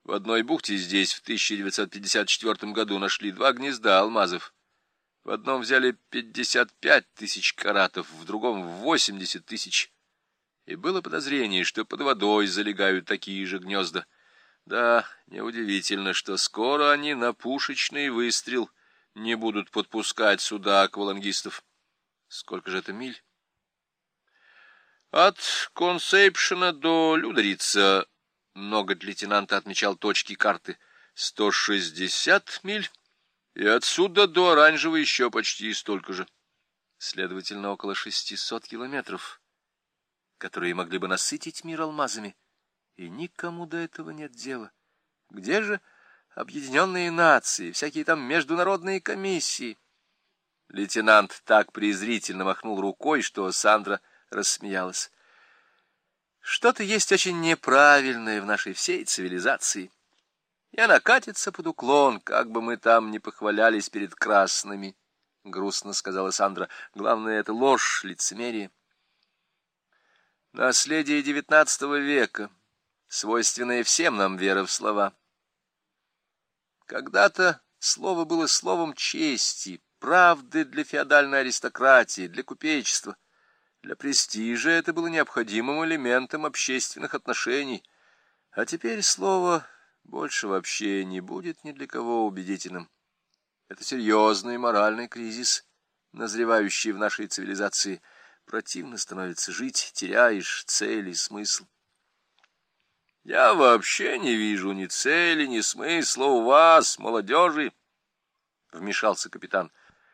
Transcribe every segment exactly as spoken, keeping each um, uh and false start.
В одной бухте здесь в тысяча девятьсот пятьдесят четвёртом году нашли два гнезда алмазов. В одном взяли пятьдесят пять тысяч каратов, в другом — восемьдесят тысяч. И было подозрение, что под водой залегают такие же гнезда. Да, неудивительно, что скоро они на пушечный выстрел не будут подпускать сюда аквалангистов. Сколько же это миль? От Консепшена до Людорица, ноготь-лейтенант отмечал точки карты, сто шестьдесят миль, и отсюда до Оранжевой еще почти столько же. Следовательно, около шестисот километров, которые могли бы насытить мир алмазами, и никому до этого нет дела. Где же Объединенные Нации, всякие там международные комиссии? Лейтенант так презрительно махнул рукой, что Сандра рассмеялась. Что-то есть очень неправильное в нашей всей цивилизации, и она катится под уклон, как бы мы там ни похвалялись перед красными, — грустно сказала Сандра. Главное — это ложь, лицемерие. Наследие девятнадцатого века, свойственная всем нам вера в слова. Когда-то слово было словом чести, правды для феодальной аристократии, для купечества. Для престижа это было необходимым элементом общественных отношений. А теперь слово больше вообще не будет ни для кого убедительным. Это серьезный моральный кризис, назревающий в нашей цивилизации. Противно становится жить, теряешь цель и смысл. Я вообще не вижу ни цели, ни смысла у вас, молодежи, — вмешался капитан.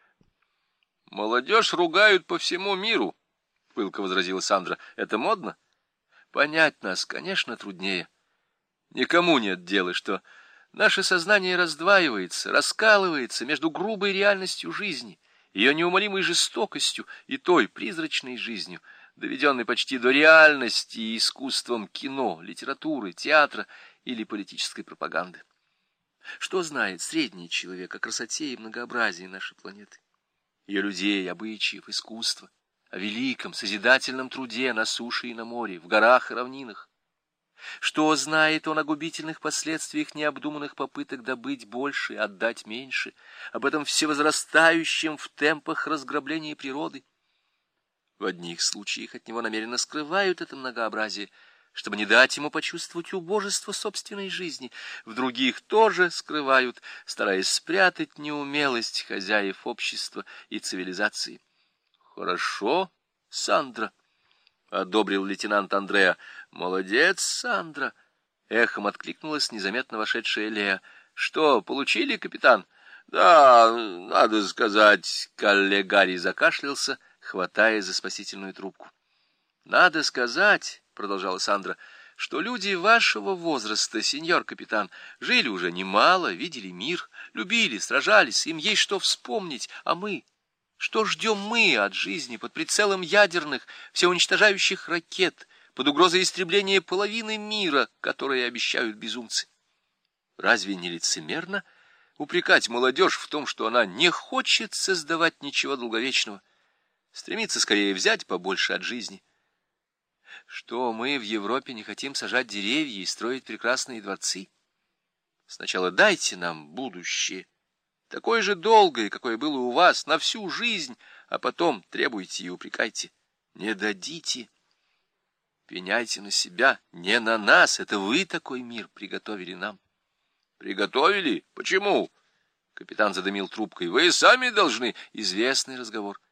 Молодежь ругают по всему миру, — пылко возразила Сандра. Это модно? Понять нас, конечно, труднее. Никому нет дела, что наше сознание раздваивается, раскалывается между грубой реальностью жизни, ее неумолимой жестокостью и той призрачной жизнью, доведенной почти до реальности искусством кино, литературы, театра или политической пропаганды. Что знает средний человек о красоте и многообразии нашей планеты, ее людей, обычаев, искусства, о великом созидательном труде на суше и на море, в горах и равнинах? Что знает он о губительных последствиях необдуманных попыток добыть больше, отдать меньше, об этом всевозрастающем в темпах разграблении природы? В одних случаях от него намеренно скрывают это многообразие, чтобы не дать ему почувствовать убожество собственной жизни. В других тоже скрывают, стараясь спрятать неумелость хозяев общества и цивилизации. Хорошо, Сандра, — одобрил лейтенант Андреа. Молодец, Сандра! — эхом откликнулась незаметно вошедшая Леа. Что, получили, капитан? Да, надо сказать, коллегарий закашлялся, хватая за спасительную трубку. Надо сказать, — продолжала Сандра, — что люди вашего возраста, сеньор капитан, жили уже немало, видели мир, любили, сражались, им есть что вспомнить, а мы... Что ждем мы от жизни под прицелом ядерных, всеуничтожающих ракет, под угрозой истребления половины мира, которые обещают безумцы? Разве не лицемерно упрекать молодежь в том, что она не хочет создавать ничего долговечного, стремится скорее взять побольше от жизни? Что мы в Европе не хотим сажать деревья и строить прекрасные дворцы? Сначала дайте нам будущее, такое же долгое, какое было у вас, на всю жизнь, а потом требуйте и упрекайте. Не дадите. Пеняйте на себя, не на нас. Это вы такой мир приготовили нам. Приготовили? Почему? Капитан задымил трубкой. Вы сами должны. Известный разговор.